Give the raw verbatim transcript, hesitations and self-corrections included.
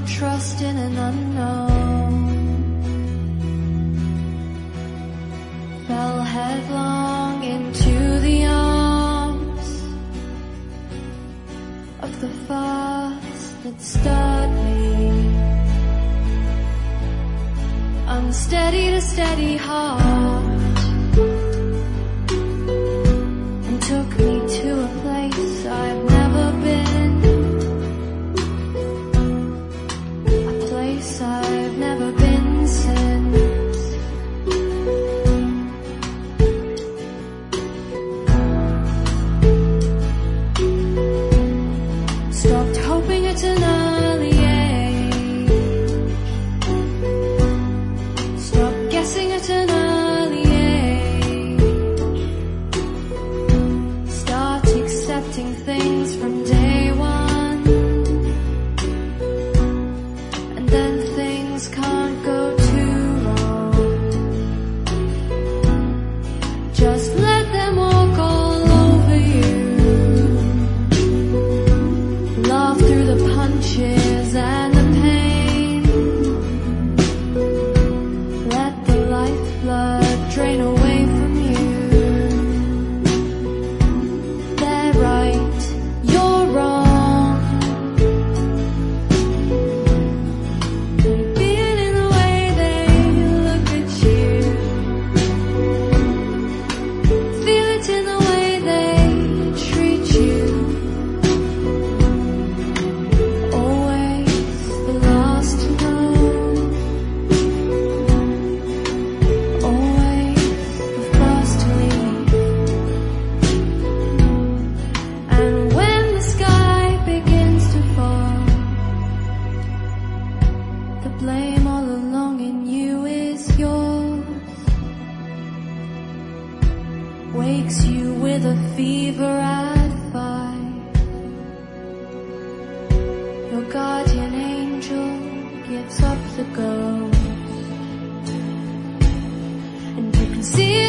trust in an unknown. Fell headlong into the arms of the fast that stirred me. Unsteady to steady heart, and took me to a place I've never been, a place I've never been since. Stopped hoping at an early age, stopped guessing at an early age, start accepting things from day one, and then things can't go too wrong. Just let them walk all over you, laugh through the punches and the pain, let the lifeblood drain away from you. They're right, you're wrong. Feel it in the way they look at you, feel it in the way they treat you. Always the last to know, always the first to leave. And when the sky begins to fall, the blame all along in you is yours. Wakes you with a fever at five. Your guardian angel gives up the ghost, and you can see